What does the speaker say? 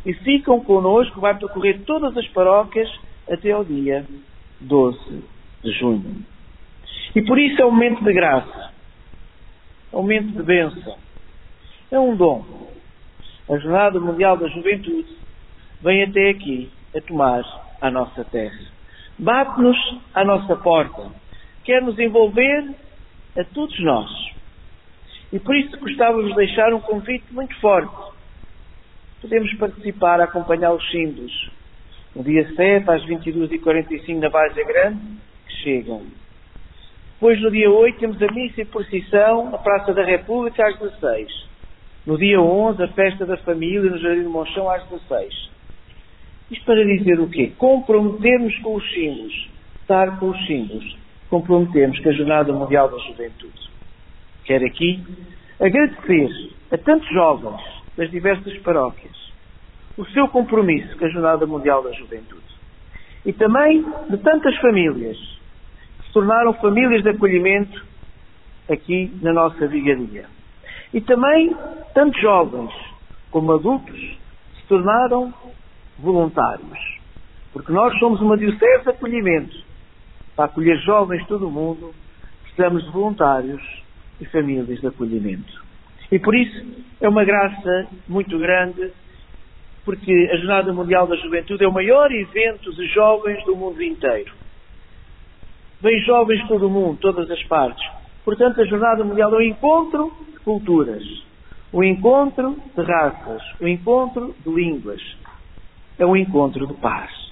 e ficam connosco, vai percorrer todas as paróquias até ao dia 12 de junho. E por isso é um momento de graça, é um momento de bênção, é um dom. A Jornada Mundial da Juventude vem até aqui a tomar a nossa terra. Bate-nos à nossa porta, quer nos envolver a todos nós. E por isso gostávamos de deixar um convite muito forte. Podemos participar, acompanhar os símbolos. No dia 7, às 22h45, na Várzea Grande, que chegam. Depois, no dia 8, temos a missa e procissão na Praça da República, às 16. No dia 11, a festa da família, no Jardim do Monchão, às 16. Isto para dizer o quê? Comprometermos com os símbolos. Estar com os símbolos. Comprometermos com a Jornada Mundial da Juventude. Quero aqui agradecer a tantos jovens das diversas paróquias o seu compromisso com a Jornada Mundial da Juventude. E também de tantas famílias que se tornaram famílias de acolhimento aqui na nossa vigaria. E também tantos jovens como adultos que se tornaram voluntários. Porque nós somos uma diocese de acolhimento. Para acolher jovens de todo o mundo, precisamos de voluntários e famílias de acolhimento. E por isso é uma graça muito grande, porque a Jornada Mundial da Juventude é o maior evento de jovens do mundo inteiro. Vêm jovens de todo o mundo, todas as partes. Portanto, a Jornada Mundial é um encontro de culturas, um encontro de raças, um encontro de línguas. É um encontro de paz.